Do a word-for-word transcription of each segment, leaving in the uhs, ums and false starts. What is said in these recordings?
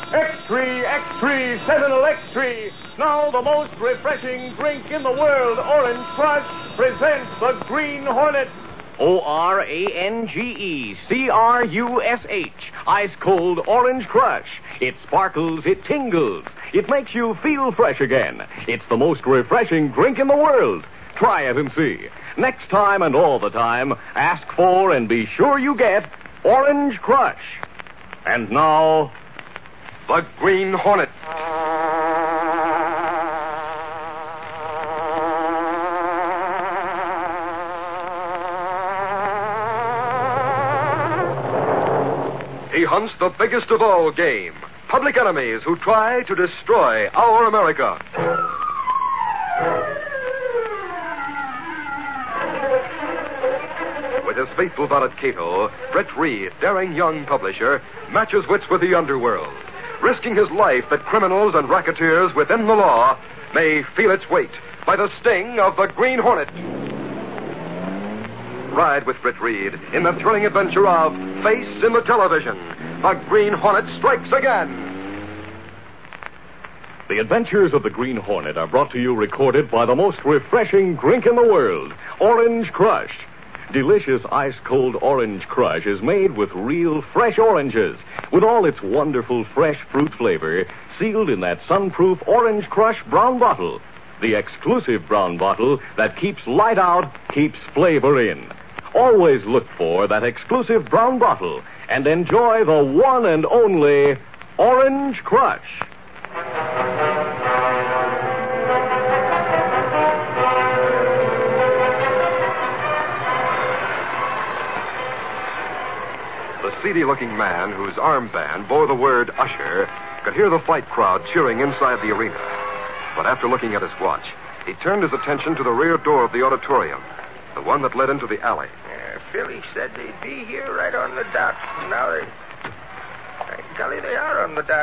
X-Tree, X-Tree, Sentinel X-Tree. Now the most refreshing drink in the world, Orange Crush, presents the Green Hornet. O R A N G E C R U S H. Ice cold Orange Crush. It sparkles, it tingles. It makes you feel fresh again. It's the most refreshing drink in the world. Try it and see. Next time and all the time, ask for and be sure you get Orange Crush. And now, the Green Hornet. He hunts the biggest of all game, public enemies who try to destroy our America. With his faithful valet Cato, Britt Reed, daring young publisher, matches wits with the underworld, risking his life that criminals and racketeers within the law may feel its weight by the sting of the Green Hornet. Ride with Britt Reed in the thrilling adventure of Face in the Television. The Green Hornet strikes again. The adventures of the Green Hornet are brought to you recorded by the most refreshing drink in the world, Orange Crush. Delicious ice-cold Orange Crush is made with real fresh oranges, with all its wonderful fresh fruit flavor sealed in that sun-proof Orange Crush brown bottle. The exclusive brown bottle that keeps light out, keeps flavor in. Always look for that exclusive brown bottle and enjoy the one and only Orange Crush. The seedy-looking man whose armband bore the word usher could hear the fight crowd cheering inside the arena. But after looking at his watch, he turned his attention to the rear door of the auditorium, the one that led into the alley. Yeah, Philly said they'd be here right on the dot. Now they... I can tell you they are on the dot.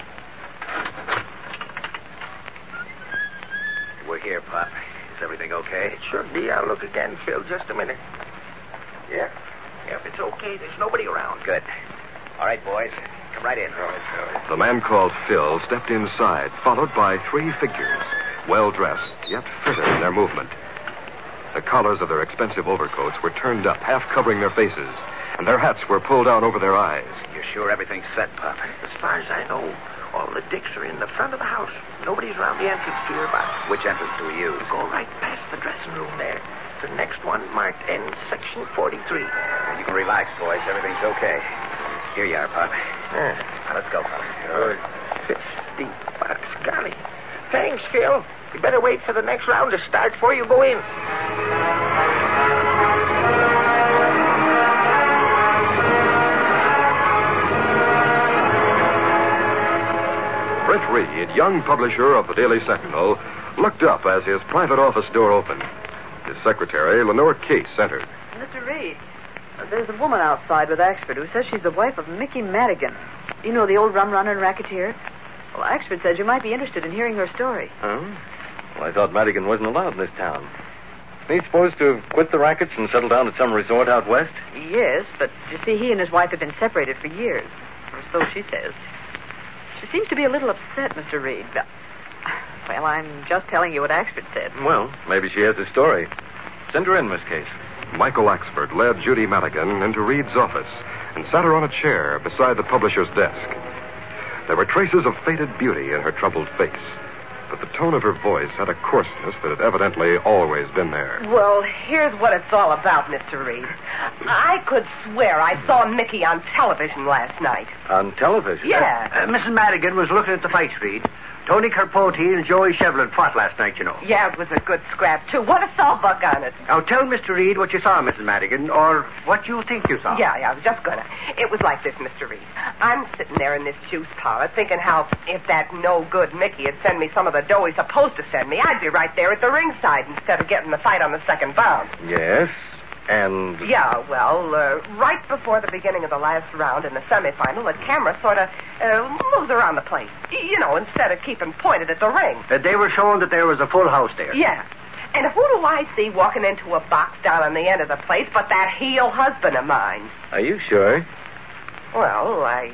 We're here, Pop. Is everything okay? It should be. I'll look again, Phil. Just a minute. Yeah. Yeah, if it's okay, there's nobody around. Good. All right, boys. Come right in. All right, all right. The man called Phil stepped inside, followed by three figures, well-dressed, yet fitted in their movement. The collars of their expensive overcoats were turned up, half covering their faces, and their hats were pulled down over their eyes. You're sure everything's set, Pop? As far as I know, all the dicks are in the front of the house. Nobody's around the entrance to your box. Which entrance do we use? Go right past the dressing room there. The next one marked N section forty-three. You can relax, boys. Everything's okay. Here you are, Pop. Yeah. Now, let's go, Pop. Good. Fifty bucks, golly. Thanks, Phil. You better wait for the next round to start before you go in. Britt Reed, young publisher of the Daily Sentinel, looked up as his private office door opened. His secretary, Lenore Case, entered. Mister Reed, uh, there's a woman outside with Axford who says she's the wife of Mickey Madigan. You know, the old rum runner and racketeer? Well, Axford says you might be interested in hearing her story. Oh? Well, I thought Madigan wasn't allowed in this town. Isn't he supposed to quit the rackets and settle down at some resort out west? Yes, but you see, he and his wife have been separated for years. Or so she says. She seems to be a little upset, Mister Reed. Well, I'm just telling you what Axford said. Well, maybe she has a story. Send her in, Miss Case. Michael Axford led Judy Madigan into Reed's office and sat her on a chair beside the publisher's desk. There were traces of faded beauty in her troubled face, but the tone of her voice had a coarseness that had evidently always been there. Well, here's what it's all about, Mister Reed. I could swear I saw Mickey on television last night. On television? Yeah. Uh, Missus Madigan was looking at the fights, Reed. Tony Carpote and Joey Shevlin fought last night, you know. Yeah, it was a good scrap, too. What a sawbuck on it. Now, tell Mister Reed what you saw, Missus Madigan, or what you think you saw. Yeah, yeah, I was just gonna. It was like this, Mister Reed. I'm sitting there in this juice parlor thinking how if that no-good Mickey had sent me some of the dough he's supposed to send me, I'd be right there at the ringside instead of getting the fight on the second bound. Yes, and... Yeah, well, uh, right before the beginning of the last round in the semifinal, the camera sort of uh, moves around the place. You know, instead of keeping pointed at the ring. Uh, they were showing that there was a full house there. Yeah. And who do I see walking into a box down on the end of the place but that heel husband of mine? Are you sure? Well, I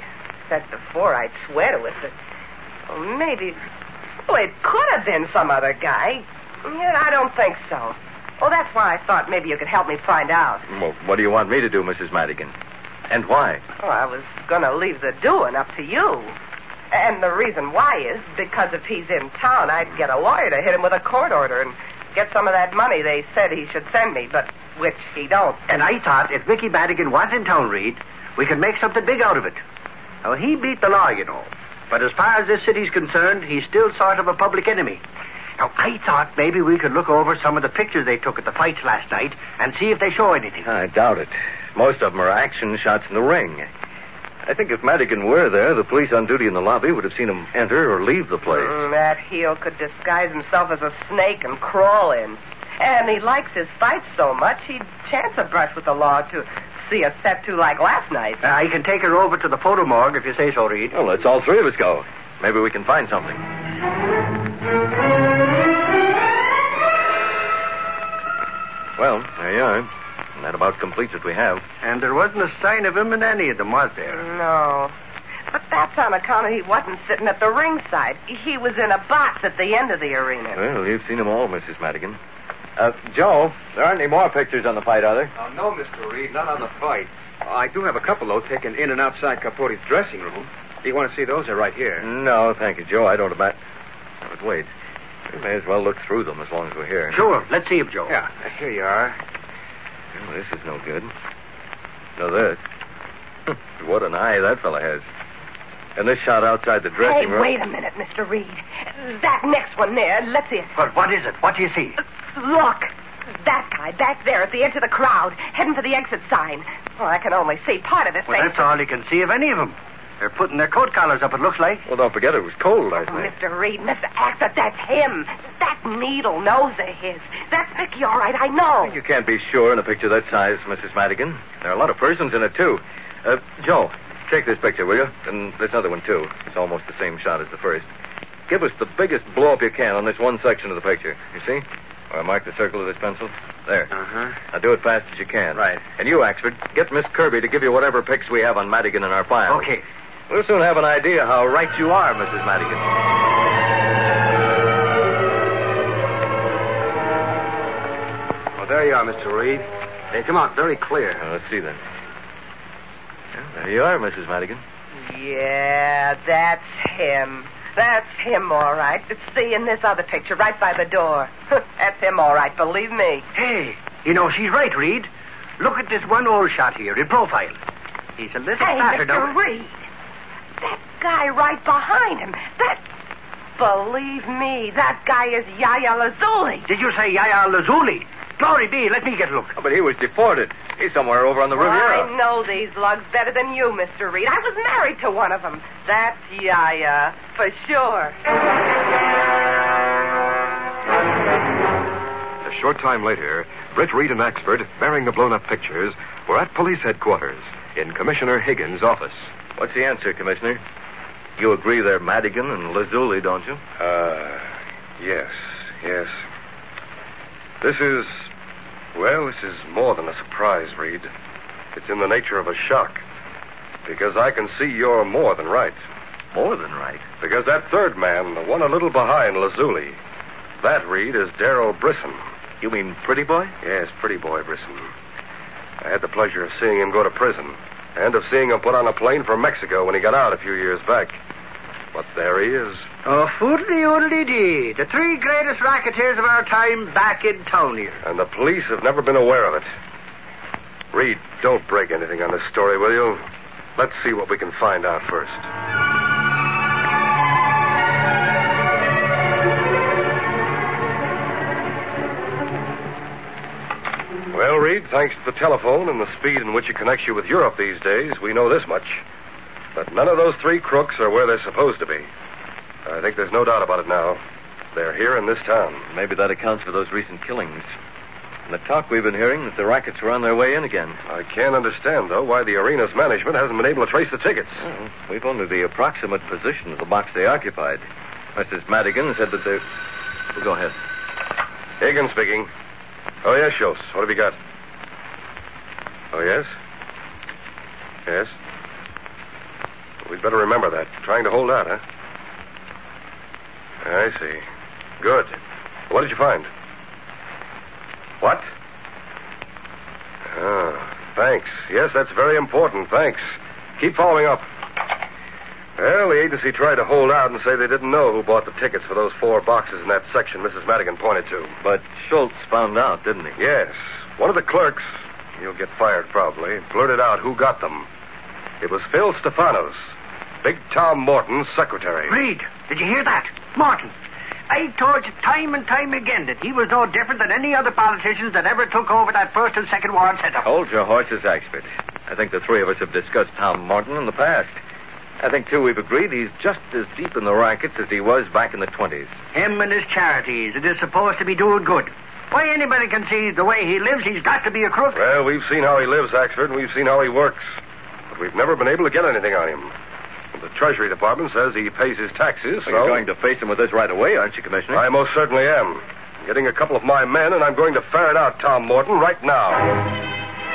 said before, I'd swear to it, but well, maybe... Oh, it could have been some other guy. Yet I don't think so. Oh, that's why I thought maybe you could help me find out. Well, what do you want me to do, Missus Madigan? And why? Oh, I was going to leave the doing up to you. And the reason why is because if he's in town, I'd get a lawyer to hit him with a court order and get some of that money they said he should send me, but which he don't. And I thought if Mickey Madigan was in town, Reed, we could make something big out of it. Now, he beat the law, you know. But as far as this city's concerned, he's still sort of a public enemy. Now, I thought maybe we could look over some of the pictures they took at the fights last night and see if they show anything. I doubt it. Most of them are action shots in the ring. I think if Madigan were there, the police on duty in the lobby would have seen him enter or leave the place. Mm, that heel could disguise himself as a snake and crawl in. And he likes his fights so much, he'd chance a brush with the law to see a set two like last night. Uh, I can take her over to the photo morgue if you say so, Reed. Well, let's all three of us go. Maybe we can find something. Well, there you are. And that about completes what we have. And there wasn't a sign of him in any of them, was there? No. But that's on account of he wasn't sitting at the ringside. He was in a box at the end of the arena. Well, you've seen them all, Missus Madigan. Uh, Joe, there aren't any more pictures on the fight, are there? Uh, no, Mister Reed, not on the fight. Uh, I do have a couple, though, taken in and outside Capote's dressing room. Do you want to see those? They're right here. No, thank you, Joe. I don't about... But wait. We may as well look through them as long as we're here. Sure. Let's see him, Joe. Yeah, here you are. Well, this is no good. No, this. What an eye that fella has. And this shot outside the dressing hey, room... Hey, wait a minute, Mister Reed. That next one there, let's see it. But what is it? What do you see? Look. That guy back there at the edge of the crowd, heading for the exit sign. Oh, I can only see part of his well, face. That's all you can see of any of them. They're putting their coat collars up, it looks like. Well, don't forget it was cold last oh, night. Mister Reed, Mister Actor, that's him. That needle nose of his. That's Mickey, all right, I know. You can't be sure in a picture that size, Missus Madigan. There are a lot of persons in it, too. Uh, Joe, take this picture, will you? And this other one, too. It's almost the same shot as the first. Give us the biggest blow-up you can on this one section of the picture. You see? Or mark the circle with this pencil. There. Uh-huh. Now do it fast as you can. Right. And you, Axford, get Miss Kirby to give you whatever pics we have on Madigan in our file. Okay. We'll soon have an idea how right you are, Missus Madigan. Well, there you are, Mister Reed. They come out very clear. Well, let's see then. Well, there you are, Missus Madigan. Yeah, that's him. That's him, all right. See, in this other picture, right by the door. That's him, all right, believe me. Hey, you know, she's right, Reed. Look at this one old shot here, in profile. He's a little hey, fatter Mister now. Reed. That guy right behind him. That... Believe me, that guy is Yaya Lazuli. Did you say Yaya Lazuli? Glory be, let me get a look. Oh, but he was deported. He's somewhere over on the Well, Riviera. I know these lugs better than you, Mister Reed. I was married to one of them. That's Yaya, for sure. A short time later, Britt, Reed, and Axford, bearing the blown-up pictures, were at police headquarters in Commissioner Higgins' office. What's the answer, Commissioner? You agree they're Madigan and Lazuli, don't you? Uh, yes, yes. This is, well, this is more than a surprise, Reed. It's in the nature of a shock. Because I can see you're more than right. More than right? Because that third man, the one a little behind Lazuli, that, Reed, is Darrell Brisson. You mean Pretty Boy? Yes, Pretty Boy Brisson. I had the pleasure of seeing him go to prison, and of seeing him put on a plane for Mexico when he got out a few years back. But there he is. Oh, foodly-oodly-dee. The three greatest racketeers of our time back in town here. And the police have never been aware of it. Reed, don't break anything on this story, will you? Let's see what we can find out first. Well, Reed, thanks to the telephone and the speed in which it connects you with Europe these days, we know this much. But none of those three crooks are where they're supposed to be. I think there's no doubt about it now. They're here in this town. Maybe that accounts for those recent killings. And the talk we've been hearing that the rackets were on their way in again. I can't understand, though, why the arena's management hasn't been able to trace the tickets. Well, we've only the approximate position of the box they occupied. Missus Madigan said that they... Well, go ahead. Higgins speaking. Oh, yes, Schultz. What have you got? Oh, yes? Yes? We'd better remember that. Trying to hold out, huh? I see. Good. What did you find? What? Ah, thanks. Yes, that's very important. Thanks. Keep following up. Well, the agency tried to hold out and say they didn't know who bought the tickets for those four boxes in that section Missus Madigan pointed to. But Schultz found out, didn't he? Yes. One of the clerks, he'll get fired probably, blurted out who got them. It was Phil Stefanos, Big Tom Morton's secretary. Reed, did you hear that? Morton. I told you time and time again that he was no different than any other politicians that ever took over that first and second ward setup. Hold your horses, Axford. I think the three of us have discussed Tom Morton in the past. I think, too, we've agreed he's just as deep in the rackets as he was back in the twenties. Him and his charities, it is supposed to be doing good. Why, anybody can see the way he lives, he's got to be a crook. Well, we've seen how he lives, Axford, and we've seen how he works. But we've never been able to get anything on him. The Treasury Department says he pays his taxes, so... You're going to face him with this right away, aren't you, Commissioner? I most certainly am. I'm getting a couple of my men, and I'm going to ferret out Tom Morton right now.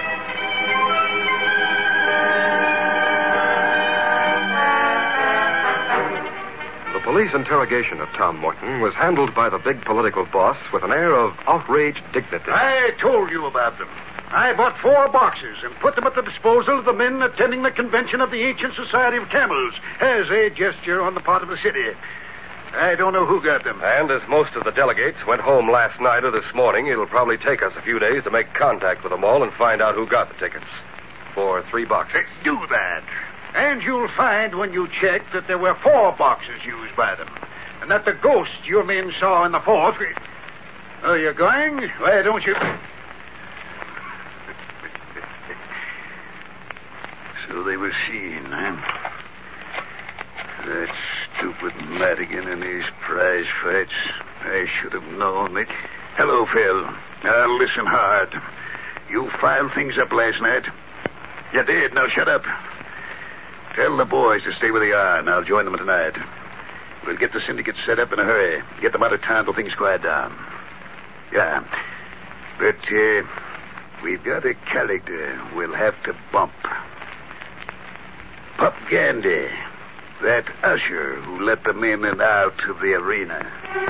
The police interrogation of Tom Morton was handled by the big political boss with an air of outraged dignity. I told you about them. I bought four boxes and put them at the disposal of the men attending the convention of the Ancient Society of Camels as a gesture on the part of the city. I don't know who got them. And as most of the delegates went home last night or this morning, it'll probably take us a few days to make contact with them all and find out who got the tickets. For three boxes. Do that. And you'll find when you check that there were four boxes used by them. And that the ghost your men saw in the fourth... Oh, you're going? Why don't you... So they were seen, huh? That stupid Madigan and his prize fights. I should have known it. Hello, Phil. Now, listen hard. You filed things up last night. You did. Now, shut up. Tell the boys to stay where they are, and I'll join them tonight. We'll get the syndicate set up in a hurry. Get them out of town till things quiet down. Yeah. But, uh, we've got a character we'll have to bump. Pup Gandy, that usher who let them in and out of the arena.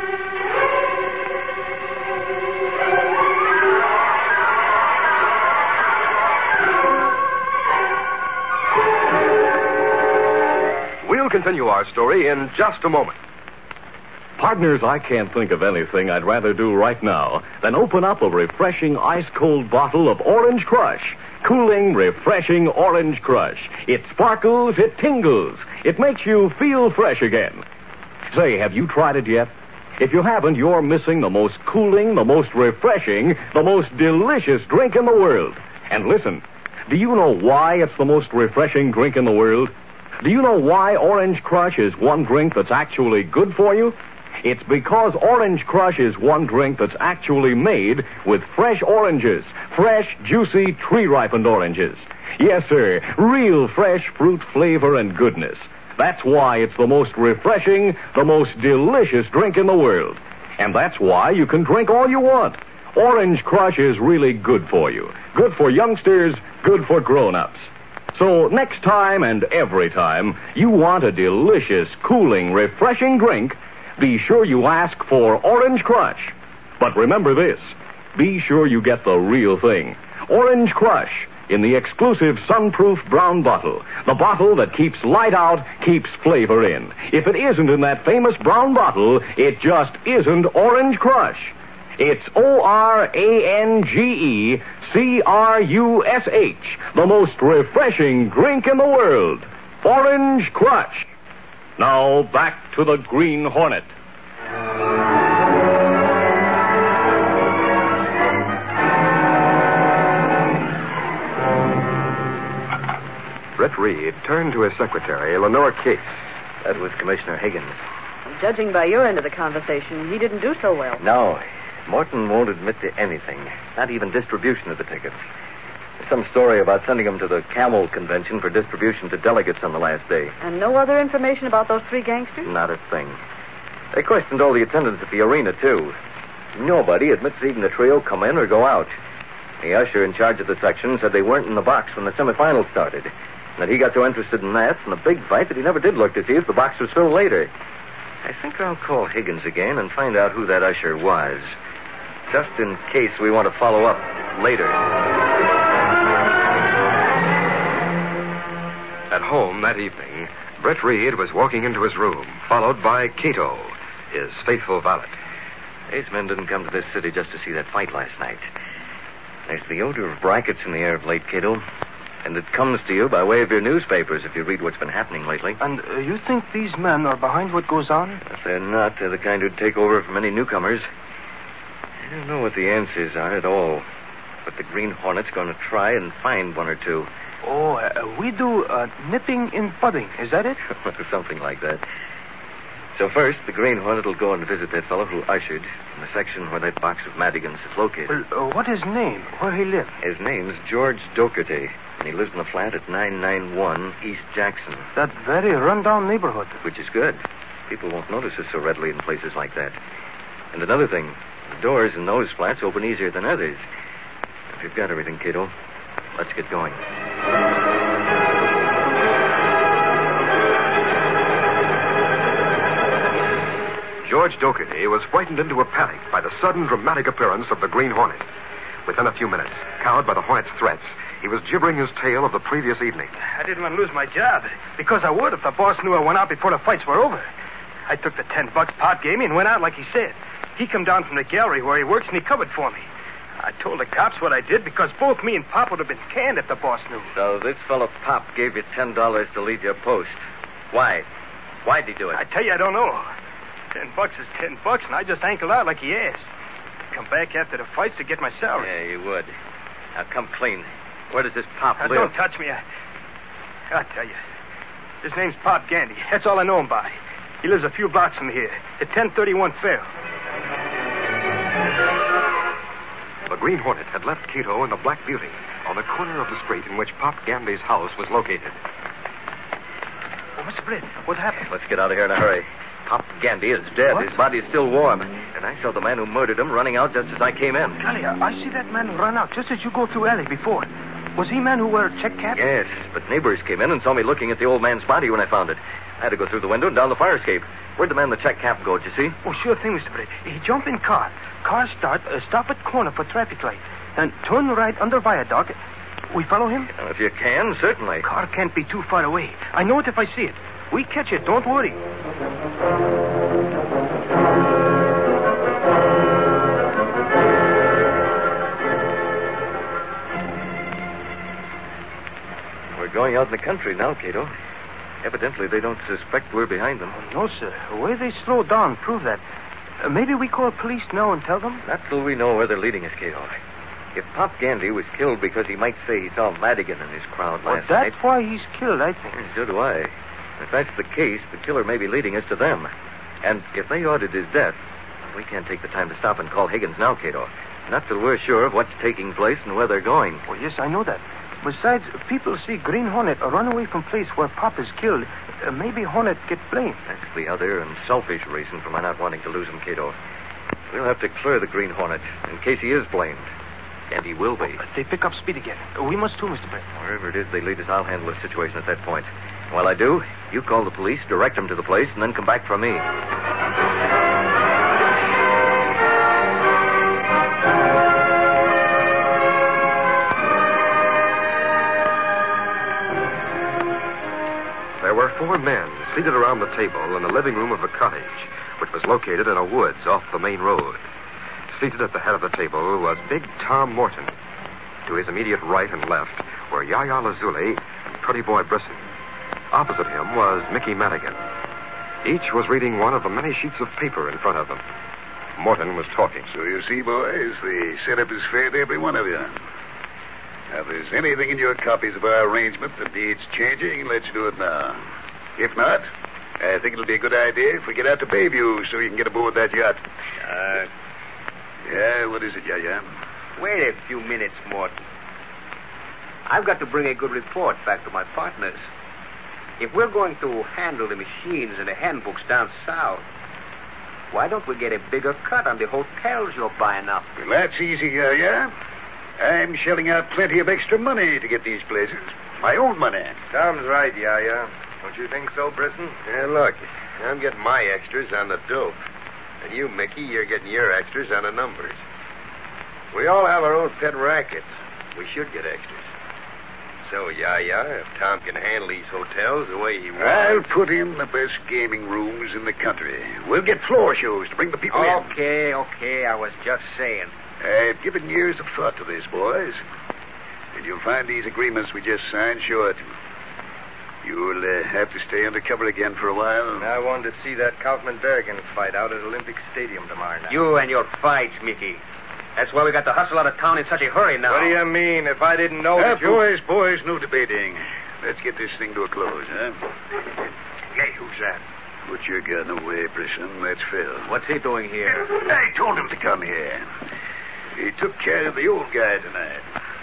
We'll continue our story in just a moment. Partners, I can't think of anything I'd rather do right now than open up a refreshing ice-cold bottle of Orange Crush. Cooling, refreshing Orange Crush. It sparkles, it tingles. It makes you feel fresh again. Say, have you tried it yet? If you haven't, you're missing the most cooling, the most refreshing, the most delicious drink in the world. And listen, do you know why it's the most refreshing drink in the world? Do you know why Orange Crush is one drink that's actually good for you? It's because Orange Crush is one drink that's actually made with fresh oranges, fresh, juicy, tree-ripened oranges. Yes, sir, real fresh fruit flavor and goodness. That's why it's the most refreshing, the most delicious drink in the world. And that's why you can drink all you want. Orange Crush is really good for you. Good for youngsters, good for grown-ups. So next time and every time you want a delicious, cooling, refreshing drink, be sure you ask for Orange Crush. But remember this, be sure you get the real thing. Orange Crush in the exclusive sunproof brown bottle. The bottle that keeps light out, keeps flavor in. If it isn't in that famous brown bottle, it just isn't Orange Crush. It's O R A N G E C R U S H, the most refreshing drink in the world. Orange Crush. Now, back to the Green Hornet. Brett Reed turned to his secretary, Lenore Case. That was Commissioner Higgins. Judging by your end of the conversation, he didn't do so well. No, Morton won't admit to anything, not even distribution of the tickets. There's some story about sending them to the Camel Convention for distribution to delegates on the last day. And no other information about those three gangsters? Not a thing. They questioned all the attendants at the arena, too. Nobody admits seeing the trio come in or go out. The usher in charge of the section said they weren't in the box when the semifinals started. And that he got so interested in that and the big fight that he never did look to see if the box was filled later. I think I'll call Higgins again and find out who that usher was. Just in case we want to follow up later. At home that evening, Brett Reed was walking into his room, followed by Cato, his faithful valet. These men didn't come to this city just to see that fight last night. There's the odor of brackets in the air of late, Cato. And it comes to you by way of your newspapers if you read what's been happening lately. And uh, you think these men are behind what goes on? If they're not, they're the kind who'd take over from any newcomers. I don't know what the answers are at all. But the Green Hornet's going to try and find one or two. Oh, uh, we do uh, nipping in budding. Is that it? Something like that. So first, the Green Hornet will go and visit that fellow who ushered in the section where that box of Madigan's is located. Well, uh, what is his name? Where he lives? His name's George Docherty, and he lives in the flat at nine ninety-one East Jackson. That very run-down neighborhood. Which is good. People won't notice us so readily in places like that. And another thing, the doors in those flats open easier than others. If you've got everything, Cato, let's get going. George Docherty was frightened into a panic by the sudden dramatic appearance of the Green Hornet. Within a few minutes, cowed by the Hornet's threats, he was gibbering his tale of the previous evening. I didn't want to lose my job, because I would if the boss knew I went out before the fights were over. I took the ten bucks Pop gave me and went out like he said. He come down from the gallery where he works and he covered for me. I told the cops what I did because both me and Pop would have been canned if the boss knew. So this fellow Pop gave you ten dollars to leave your post. Why? Why'd he do it? I tell you, I don't know. Ten bucks is ten bucks, and I just ankled out like he asked. Come back after the fights to get my salary. Yeah, you would. Now come clean. Where does this Pop now, live? Don't touch me. I... I'll tell you. His name's Pop Gandy. That's all I know him by. He lives a few blocks from here, at ten thirty-one Fair. The Green Hornet had left Cato and the Black Beauty on the corner of the street in which Pop Gandy's house was located. Oh, Mister Britt, what happened? Let's get out of here in a hurry. Pop Gandy is dead. What? His body is still warm. And I saw the man who murdered him running out just as I came in. Golly, I see that man run out just as you go through alley before. Was he man who wore a check cap? Yes, but neighbors came in and saw me looking at the old man's body when I found it. I had to go through the window and down the fire escape. Where'd the man in the check cap go, did you see? Oh, sure thing, Mister Britt. He jump in car. Car start, uh, stop at corner for traffic light. Then turn right under viaduct. We follow him? Now, if you can, certainly. Car can't be too far away. I know it if I see it. We catch it, don't worry. We're going out in the country now, Cato. Evidently, they don't suspect we're behind them. No, sir. The way they slow down prove that. Uh, maybe we call police now and tell them? Not till we know where they're leading us, Cato. If Pop Gandy was killed because he might say he saw Madigan in his crowd well, last that's night... That's why he's killed, I think. So do I. If that's the case, the killer may be leading us to them. And if they ordered his death, we can't take the time to stop and call Higgins now, Cato. Not till we're sure of what's taking place and where they're going. Well, yes, I know that. Besides, people see Green Hornet run away from place where Pop is killed. Uh, maybe Hornet get blamed. That's the other and selfish reason for my not wanting to lose him, Cato. We'll have to clear the Green Hornet in case he is blamed. And he will be. Oh, they pick up speed again. Uh, we must too, Mister Brett. Wherever it is they lead us, I'll handle the situation at that point. While I do, you call the police, direct them to the place, and then come back for me. There were four men seated around the table in the living room of the cottage, which was located in a woods off the main road. Seated at the head of the table was Big Tom Morton. To his immediate right and left were Yaya Lazuli and Pretty Boy Brisson. Opposite him was Mickey Madigan. Each was reading one of the many sheets of paper in front of them. Morton was talking. So you see, boys, the setup is fair to every one of you. Now, if there's anything in your copies of our arrangement that needs changing, let's do it now. If not, I think it'll be a good idea if we get out to Bayview so you can get aboard that yacht. Uh, yeah, what is it, Yaya? Wait a few minutes, Morton. I've got to bring a good report back to my partners. If we're going to handle the machines and the handbooks down south, why don't we get a bigger cut on the hotels you're buying up? Well, that's easy, Yaya. I'm shelling out plenty of extra money to get these places. My own money. Tom's right, Yaya. Don't you think so, Brisson? Yeah, look, I'm getting my extras on the dope. And you, Mickey, you're getting your extras on the numbers. We all have our own pet rackets. We should get extras. So, Yaya, if Tom can handle these hotels the way he wants... I'll put in the best gaming rooms in the country. We'll get floor shows to bring the people in. Okay, okay, I was just saying. I've given years of thought to this, boys. And you'll find these agreements we just signed short. You'll uh, have to stay undercover again for a while. I wanted to see that Kaufman Berrigan fight out at Olympic Stadium tomorrow night. You and your fights, Mickey. That's why we got to hustle out of town in such a hurry now. What do you mean? If I didn't know... Uh, that you... boys, boys, no debating. Let's get this thing to a close, huh? Hey, who's that? Put your gun away, Brisson. That's Phil. What's he doing here? I told him to come here. He took care of the old guy tonight.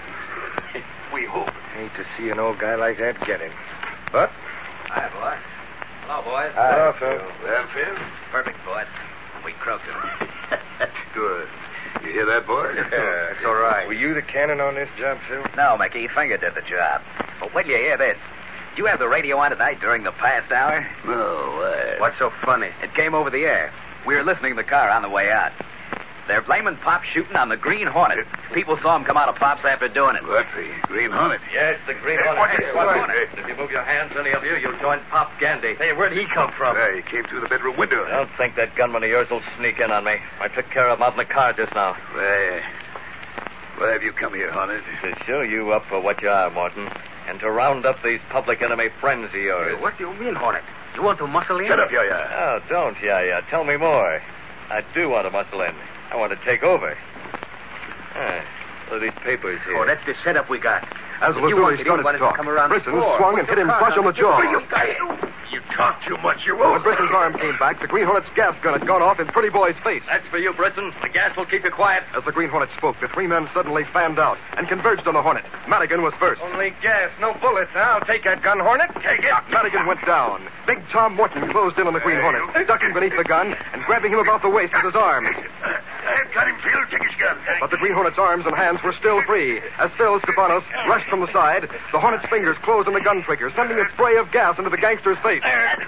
We hope. Hate to see an old guy like that get him. But... Hi, boys. Hello, boys. Hello, Phil. Well, Phil? Perfect, boys. We croaked him. Good. You hear that, boy? Yeah, it's all right. Were you the cannon on this job, Phil? No, Mickey. Finger did the job. But wait till you hear this. Did you have the radio on tonight during the past hour? No, why? What's so funny? It came over the air. We were listening to the car on the way out. They're blaming Pop shooting on the Green Hornet. People saw him come out of Pop's after doing it. What, the Green Hornet? Yes, the Green Hey, Hornet. what is- what Hornet. is- If you move your hands, any of you, you'll join Pop Gandy. Hey, where'd he come from? Uh, he came through the bedroom window. I don't think that gunman of yours will sneak in on me. I took care of him out in the car just now. Why, why have you come here, Hornet? To show you up for what you are, Morton, and to round up these public enemy friends of yours. What do you mean, Hornet? You want to muscle in? Shut up, Yaya. Oh, don't, Yaya. Tell me more. I do want to muscle in. I want to take over. Ah, look at these papers here. Oh, that's the setup we got. As If you Lazuli wanted started him, why to don't you talk, come around Brisson before? swung and hit him flush on the jaw. You, you talk too much, you When won't. Brisson's arm came back, the Green Hornet's gas gun had gone off in Pretty Boy's face. That's for you, Brisson. The gas will keep you quiet. As the Green Hornet spoke, the three men suddenly fanned out and converged on the Hornet. Madigan was first. Only gas, no bullets. I'll take that gun, Hornet. Take it. Madigan went down. Big Tom Morton closed in on the Green Hornet, ducking beneath the gun and grabbing him about the waist with his arm. I've got him, Phil. Take his gun. But the Green Hornet's arms and hands were still free. As Phil Stefanos rushed from the side, the Hornet's fingers closed on the gun trigger, sending a spray of gas into the gangster's face.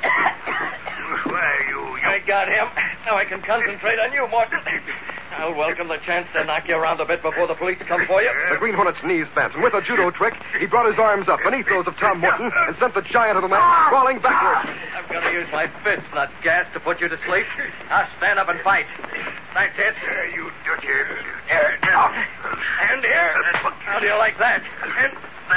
Why, you... you... I got him. Now I can concentrate on you, Morton. I'll welcome the chance to knock you around a bit before the police come for you. The Green Hornet's knees bent, and with a judo trick, he brought his arms up beneath those of Tom Morton and sent the giant of the man crawling backwards. I'm going to use my fist, not gas, to put you to sleep. Now stand up and fight. That's it. Uh, you dirty... Here. And here. How do you like that? And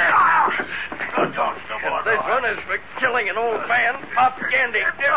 Oh, don't, no more. this one is for killing an old man, Pop Gandy. Here.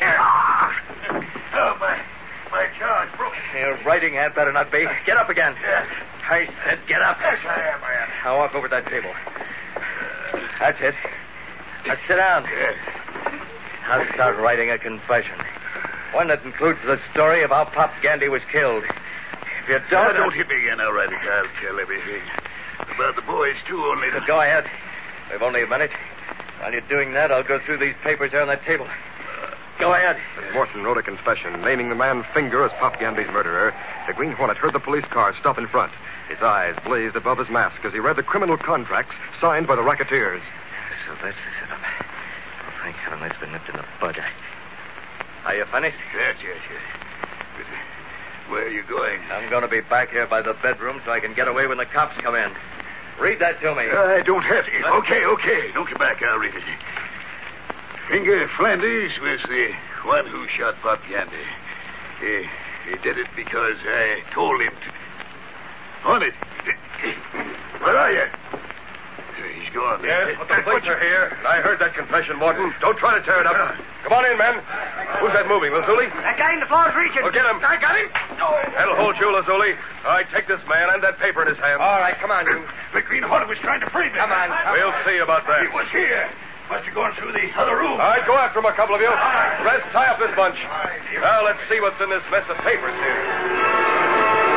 Oh, my, my jaw's broken. Your writing had better not be. Get up again. Yes. I said get up. Yes, I am, I am. Now walk over to that table. That's it. Now sit down. Yes. I'll start writing a confession. One that includes the story of how Pop Gandy was killed. If you Now, don't... don't hit me again, all right? I'll tell everything. About the boys, too, only... But go ahead. We've only a minute. While you're doing that, I'll go through these papers here on that table. Go ahead. Morton wrote a confession, naming the man Finger as Pop Gandy's murderer. The Green Hornet heard the police car stop in front. His eyes blazed above his mask as he read the criminal contracts signed by the racketeers. So that's the setup. Oh, thank heaven that's been nipped in the bud. Are you finished? Yes, yes, yes. Where are you going? I'm going to be back here by the bedroom so I can get away when the cops come in. Read that to me. I don't have to. Okay, okay. Don't come back. I'll read it. Finger Flanders was the one who shot Pop Gandy. He, he did it because I told him to. Hornet. Where are you? He's gone. Yes, but the police are here. I heard that confession, Morton. Don't try to tear it up. Come on in, men. Who's that moving, Lazuli? That guy in the floor's reaching. Oh, get him. I got him. That'll hold you, Lazuli. All right, take this man and that paper in his hand. All right, come on, you. The Green Hornet was trying to free me. Come on. We'll see about that. He was here. Must have gone through the other room. All right, go after him, a couple of you. Rest, tie up this bunch. Now, let's see what's in this mess of papers here.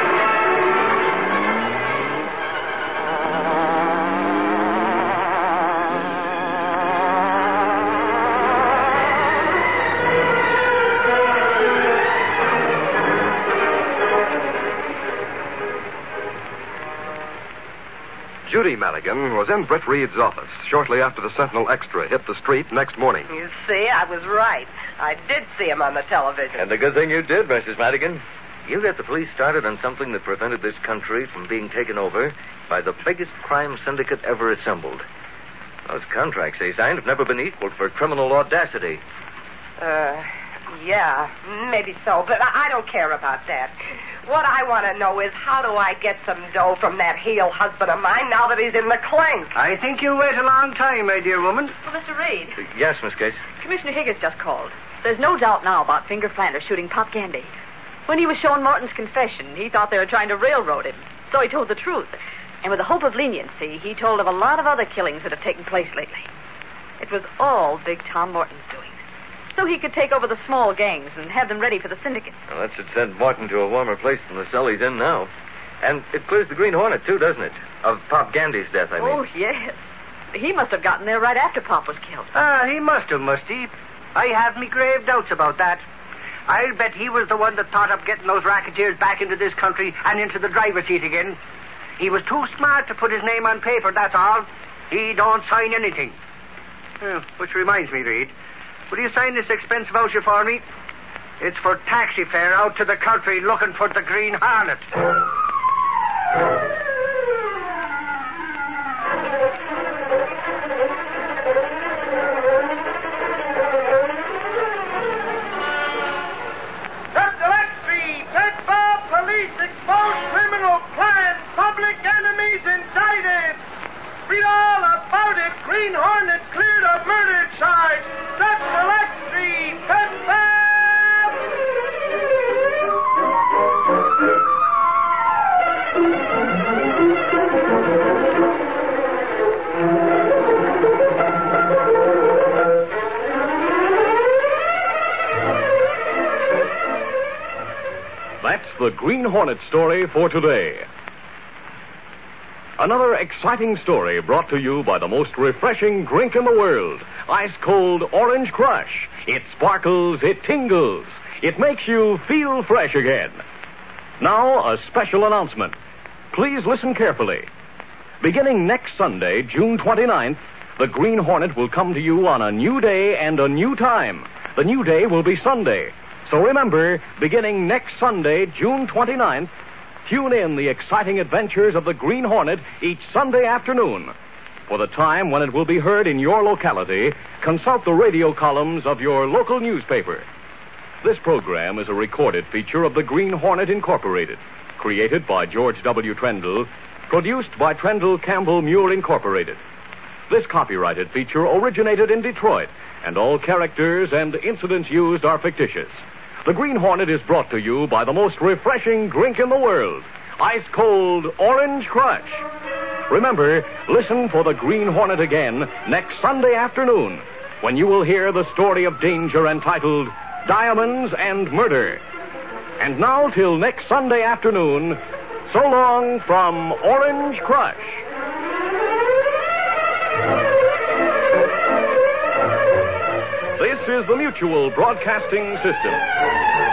Judy Madigan was in Britt Reed's office shortly after the Sentinel Extra hit the street next morning. You see, I was right. I did see him on the television. And the good thing you did, Missus Madigan. You got the police started on something that prevented this country from being taken over by the biggest crime syndicate ever assembled. Those contracts they signed have never been equaled for criminal audacity. Uh, yeah, maybe so, but I I don't care about that. What I want to know is how do I get some dough from that heel husband of mine now that he's in the clink? I think you'll wait a long time, my dear woman. Well, Mister Reed. Uh, yes, Miss Case. Commissioner Higgins just called. There's no doubt now about Finger Flanders shooting Pop Gandy. When he was shown Morton's confession, he thought they were trying to railroad him. So he told the truth. And with the hope of leniency, he told of a lot of other killings that have taken place lately. It was all Big Tom Morton's doing. So he could take over the small gangs and have them ready for the syndicate. Well, that should send Morton to a warmer place than the cell he's in now. And it clears the Green Hornet, too, doesn't it? Of Pop Gandy's death, I mean. Oh, yes. He must have gotten there right after Pop was killed. Ah, he must have, must he? I have me grave doubts about that. I'll bet he was the one that thought of getting those racketeers back into this country and into the driver's seat again. He was too smart to put his name on paper, that's all. He don't sign anything. Well, which reminds me, Reed. Will you sign this expense voucher for me? It's for taxi fare out to the country looking for the Green Hornet. Sentinel Extra, Ted Bob police expose criminal plans, public enemies indicted. Read all about it. Green Hornet cleared of murder charge. Sentinel Extra, Ted Bob. That's the Green Hornet story for today. Another exciting story brought to you by the most refreshing drink in the world, ice-cold Orange Crush. It sparkles, it tingles, it makes you feel fresh again. Now, a special announcement. Please listen carefully. Beginning next Sunday, June twenty-ninth, the Green Hornet will come to you on a new day and a new time. The new day will be Sunday. So remember, beginning next Sunday, June twenty-ninth, tune in the exciting adventures of the Green Hornet each Sunday afternoon. For the time when it will be heard in your locality, consult the radio columns of your local newspaper. This program is a recorded feature of the Green Hornet Incorporated, created by George W. Trendle, produced by Trendle Campbell Muir Incorporated. This copyrighted feature originated in Detroit, and all characters and incidents used are fictitious. The Green Hornet is brought to you by the most refreshing drink in the world, ice-cold Orange Crush. Remember, listen for the Green Hornet again next Sunday afternoon, when you will hear the story of danger entitled Diamonds and Murder. And now, till next Sunday afternoon, so long from Orange Crush. This is the Mutual Broadcasting System.